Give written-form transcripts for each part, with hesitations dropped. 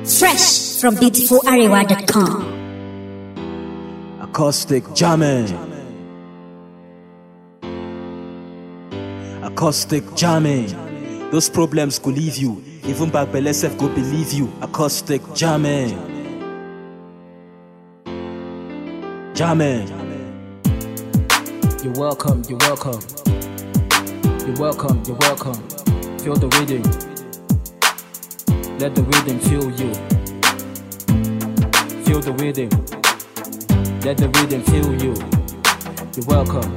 Fresh from beautifularewa.com. Acoustic jamming. Acoustic jamming. Those problems could leave you. Even back by self go believe you. Acoustic jamming. Jamming. You're welcome, you're welcome. You're welcome, you're welcome. Feel the rhythm. Let the rhythm feel you. Feel the rhythm. Let the rhythm feel you. You're welcome.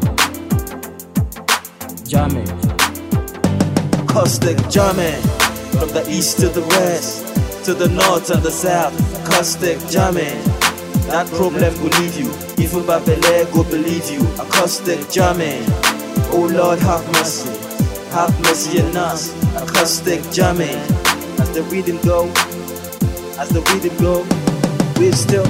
Jamming. Acoustic jamming. From the east to the west, to the north and the south. Acoustic jamming. That problem will leave you. Even Babele go believe you. Acoustic jamming. Oh Lord, have mercy. Have mercy on us. Acoustic jamming. As the rhythm go, we're still.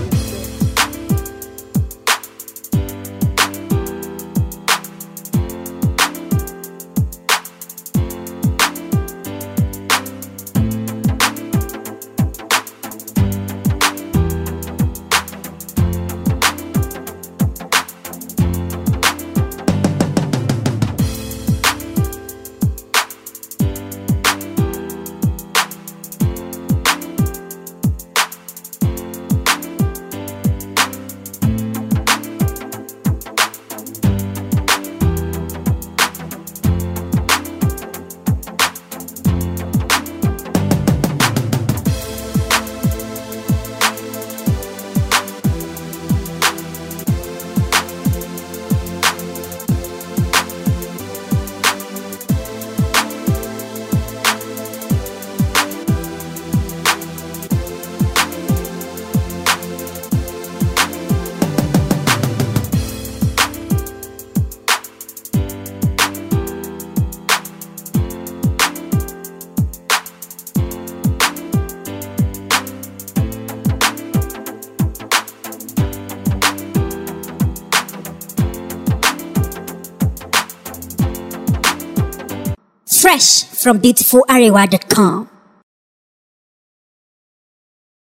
Fresh from beautifularewa.com.